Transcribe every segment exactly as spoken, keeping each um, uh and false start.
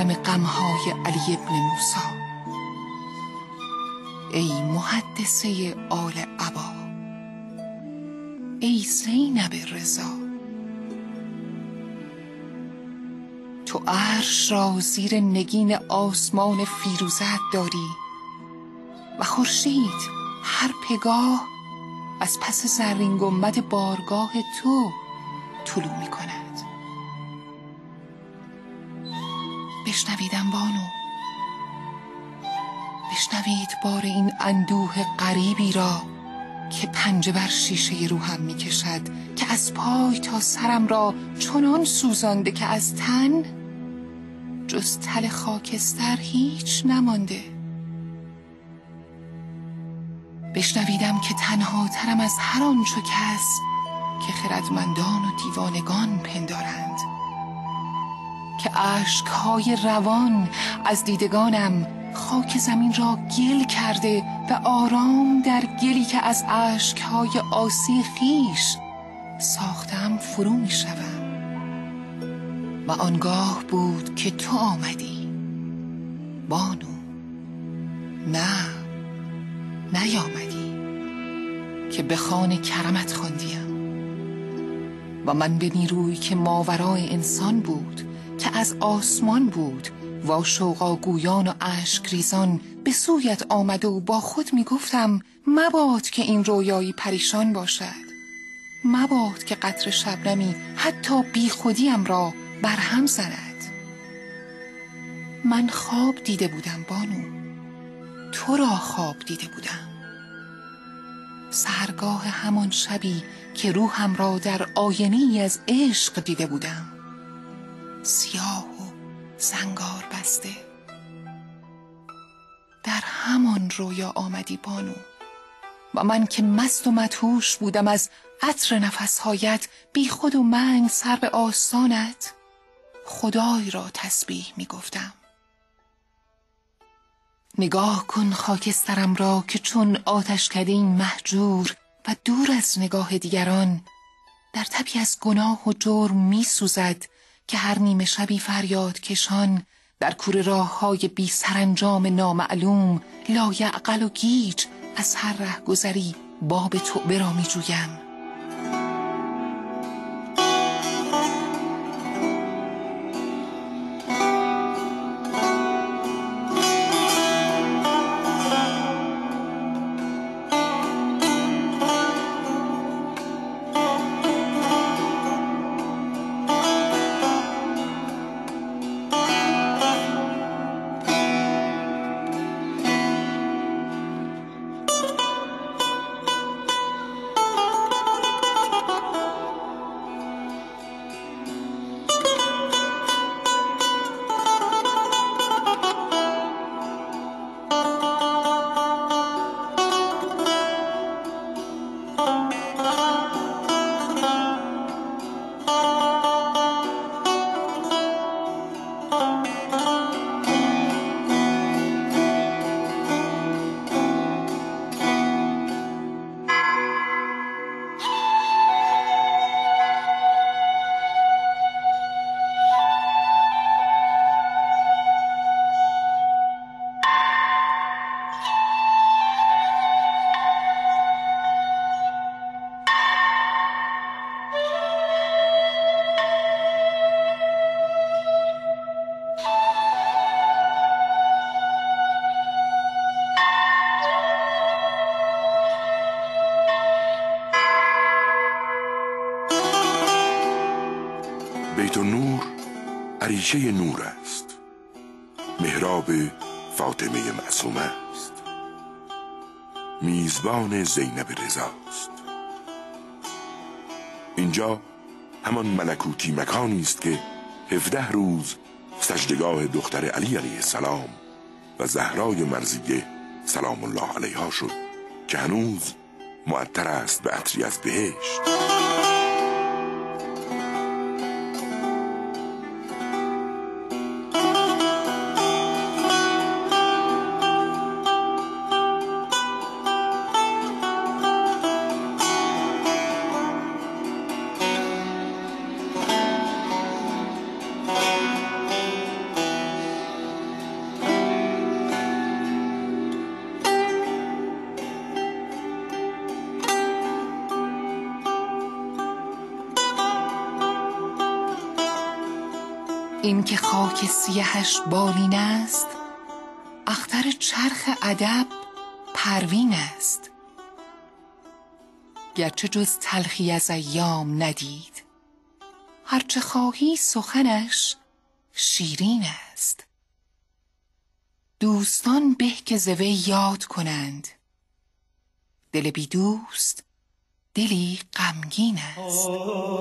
عالم غمهای علی ابن موسی. ای محدثه آل عبا، ای زینب رضا، تو عرش را زیر نگین آسمان فیروزت داری و خورشید هر پگاه از پس زرین گنبد بارگاه تو طلوع می کند. بشنویدم بانو، بشنوید بار این اندوه غریبی را که پنجه بر شیشه روحم می کشد، که از پای تا سرم را چنان سوزانده که از تن جز تل خاکستر هیچ نمانده. بشنویدم که تنها ترم از هر آنچه کس که خردمندان و دیوانگان پندارند، که اشکهای روان از دیدگانم خاک زمین را گل کرده و آرام در گلی که از اشکهای آسی خیش ساختم فرو می شوم. و آنگاه بود که تو آمدی بانو. نه نیامدی که به خوان کرمت خواندیم و من به نیرویی که ماورای انسان بود، که از آسمان بود، و شوقاگویان و اشک ریزان به سویت آمده و با خود می گفتم مباد که این رویایی پریشان باشد، مباد که قطر شبنمی حتی بی خودیم را برهم زند. من خواب دیده بودم بانو، تو را خواب دیده بودم. سحرگاه همان شبی که روحم را در آینه‌ای از عشق دیده بودم، سیاه و زنگار بسته. در همان رویا آمدی بانو و من که مست و مدهوش بودم از عطر نفسهایت، بی خود و منگ سر به آستانت خدای را تسبیح می گفتم. نگاه کن خاکسترم را که چون آتشکده مهجور و دور از نگاه دیگران در تبی از گناه و جرم می سوزد، که هر نیمه شبی فریاد کشان در کوره راه های بی سرانجام نامعلوم لایعقل و گیج از هر ره گذری باب توبه را می جویم. بیت النور عریشه نور است، محراب فاطمه معصومه است، میزبان زینب رضاست. اینجا همان ملکوتی مکانی است که هفده روز سجدگاه دختر علی علیه السلام و زهرای مرضیه سلام الله علیها شد، که هنوز معطر است به عطری از بهشت. این که خاک سیهش بالین است، اختر چرخ ادب پروین است. گرچه جز تلخی از ایام ندید، هرچه خواهی سخنش شیرین است. دوستان به که ز وی یاد کنند، دل بی دوست دلی غمگین است.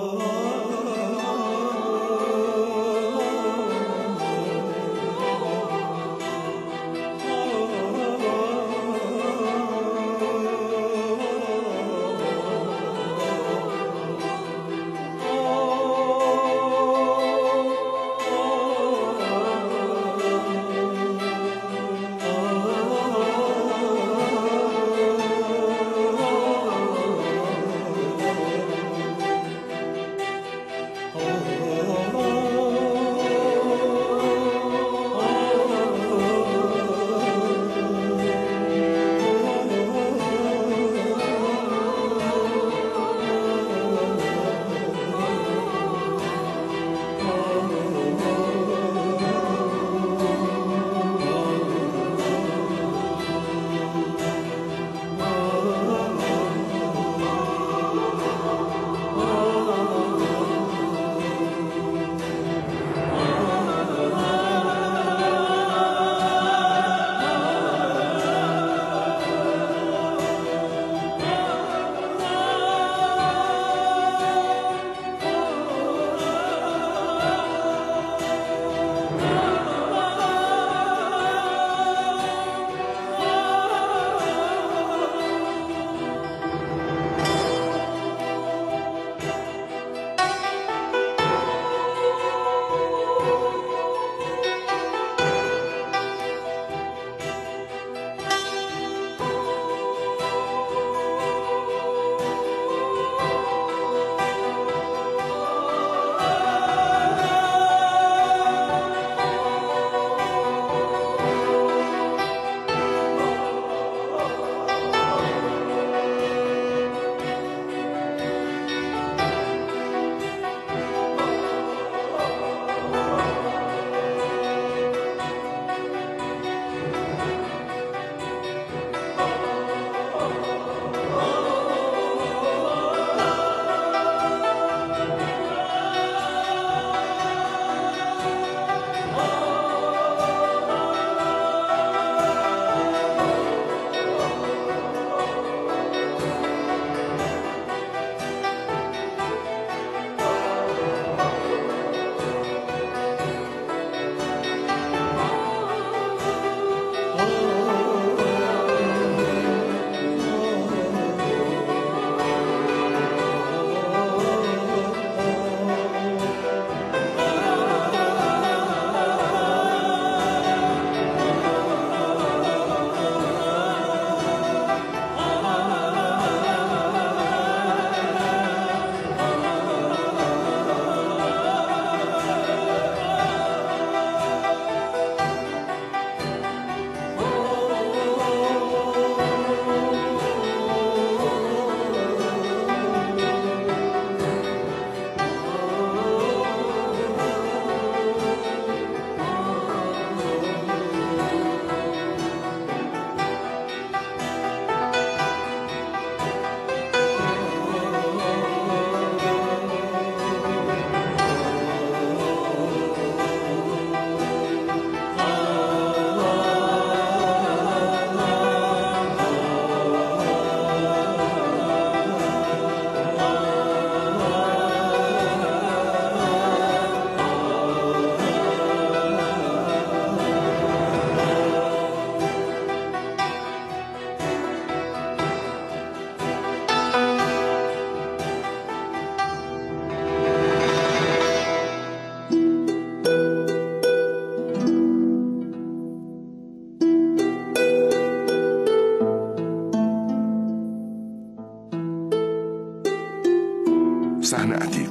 صحن عتیق.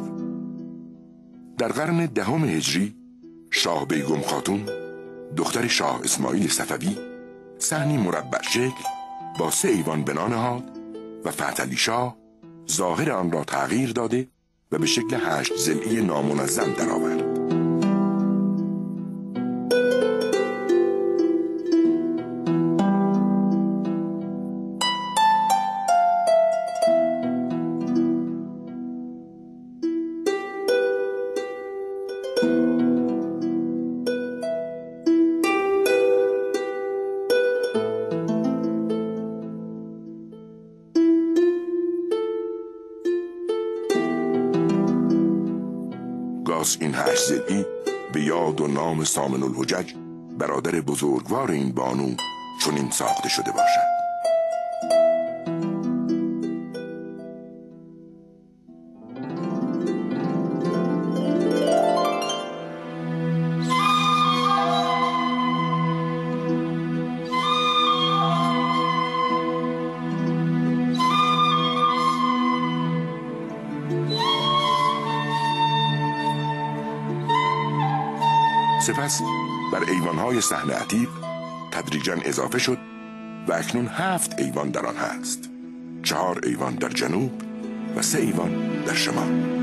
در قرن دهم هجری شاه بیگم خاتون دختر شاه اسماعیل صفوی صحنی مربع شکل با سه ایوان بنا نهاد و فتحعلی شاه ظاهر آن را تغییر داده و به شکل هشت ضلعی نامنظم درآورد. پیداست این هشت ضلعی به یاد و نام سامن الحجج برادر بزرگوار این بانو چنین ساخته شده باشد. سپس بر ایوانهای صحن عتیق تدریجاً اضافه شد و اکنون هفت ایوان در آن هست، چهار ایوان در جنوب و سه ایوان در شمال.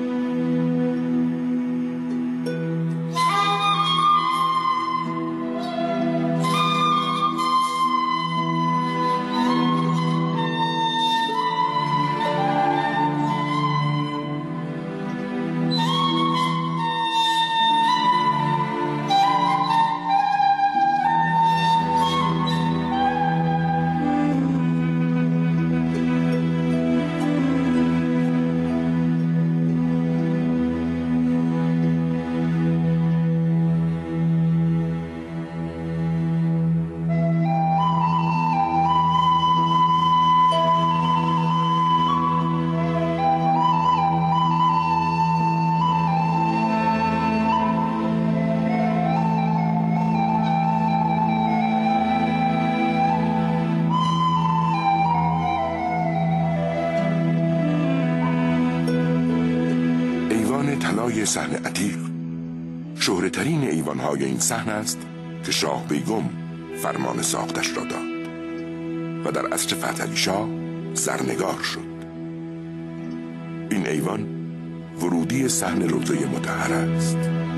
طلای صحن عتیق شهرترین ایوانهای این صحن است که شاه بیگم فرمان ساختش را داد و در عصر فتحعلی شاه زرنگار شد. این ایوان ورودی صحن روضه مطهره است.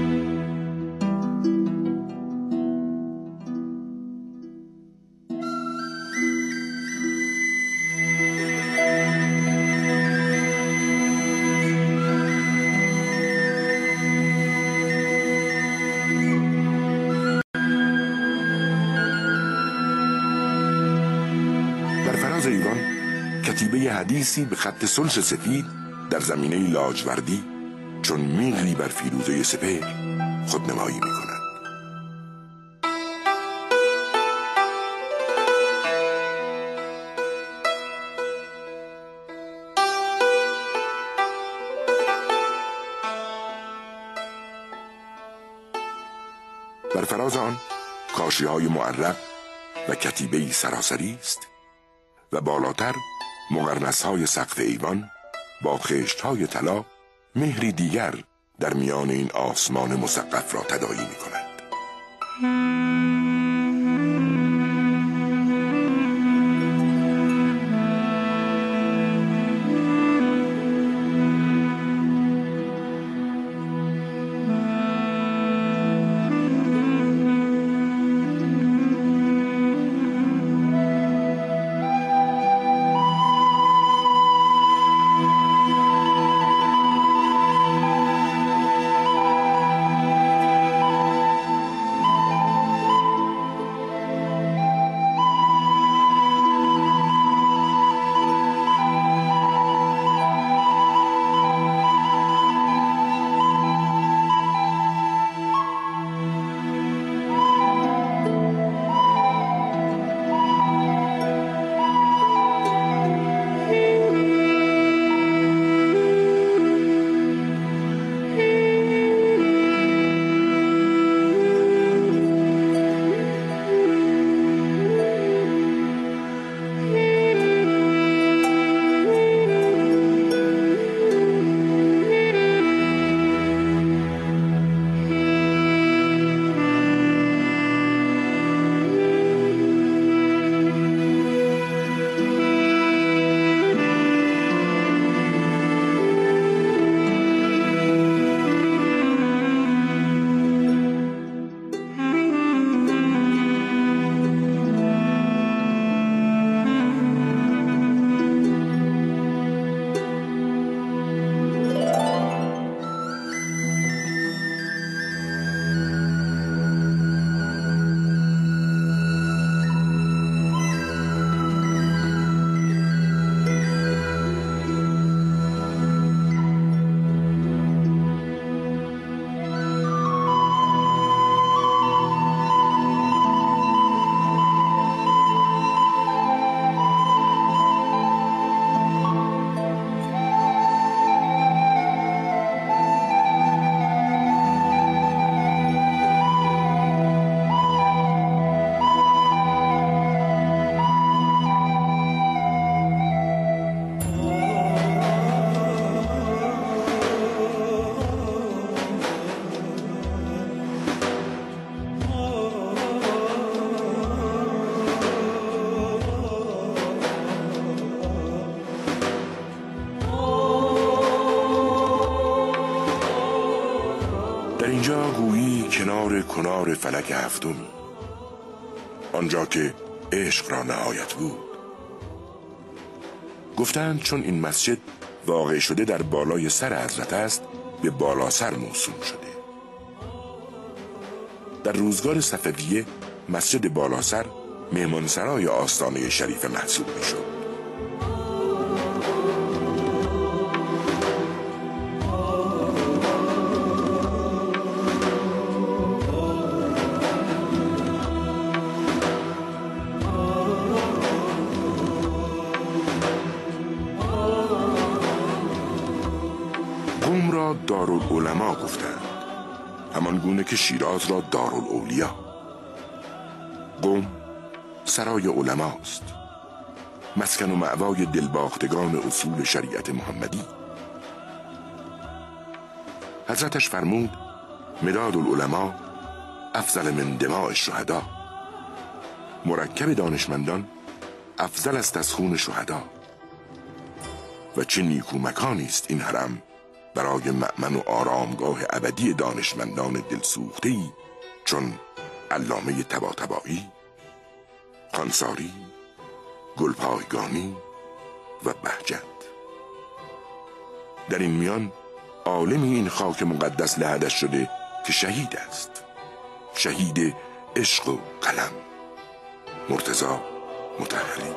ایوان کتیبه حدیثی به خط سلس سفید در زمینه لاجوردی چون میغی بر فیروزه سپهر خودنمایی می کند. بر فراز آن کاشی های معرق و کتیبه‌ای سراسری است و بالاتر مقرنس های سقف ایوان با خشت های طلا مهری دیگر در میان این آسمان مسقف را تداعی می کند. اینجا گویی کنار کنار فلک هفتمی، آنجا که عشق را نهایت بود. گفتند چون این مسجد واقع شده در بالای سر حضرت است، به بالا سر موسوم شده. در روزگار صفویه مسجد بالاسر مهمانسرای آستانه شریف محسوب می شد. قم را دارالعلماء گفتند، همان گونه که شیراز را دارالأولیا. قم سرای علماست، مسکن و مأوای دلباختگان اصول شریعت محمدی. حضرتش فرمود مداد العلماء افضل من دماء الشهدا، مرکب دانشمندان افضل است از خون شهدا. و چه نیکو مکانی است این حرم برای مأمن و آرامگاه ابدی دانشمندان دلسوخته‌ای چون علامه طباطبایی، خانساری، گلپایگانی و بهجت. در این میان عالمی این خاک مقدس لحدش شده که شهید است، شهید عشق و قلم، مرتضی مطهری.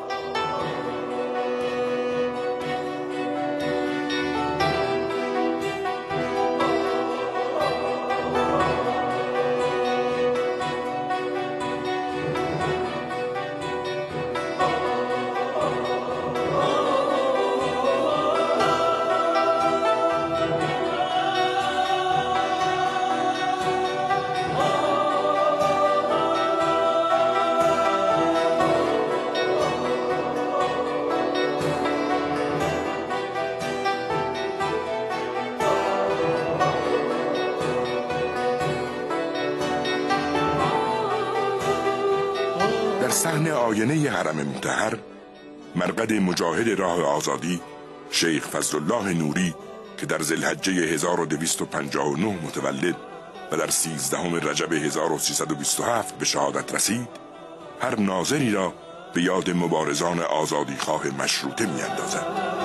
صحن آینه حرم مطهر مرقد مجاهد راه آزادی شیخ فضل الله نوری که در ذوالحجه هزار و دویست و پنجاه و نه متولد و در سیزدهم رجب هزار و سیصد و بیست و هفت به شهادت رسید، هر ناظری را به یاد مبارزان آزادی خواه مشروطه می اندازد.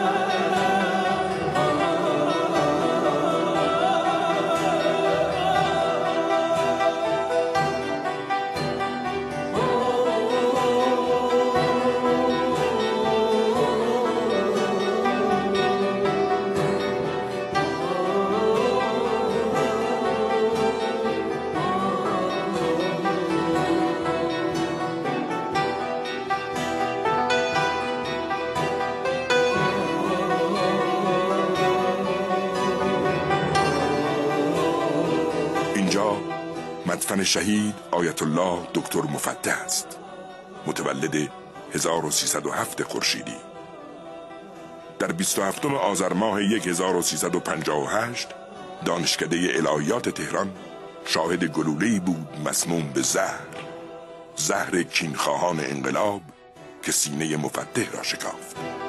مدفن شهید آیت الله دکتر مفتح است، متولد هزار و سیصد و هفت خورشیدی. در بیست و هفتم آذر ماه هزار و سیصد و پنجاه و هشت دانشکده الهیات تهران شاهد گلوله‌ای بود مسموم به زهر، زهر کینخواهان انقلاب که سینه مفتح را شکافت.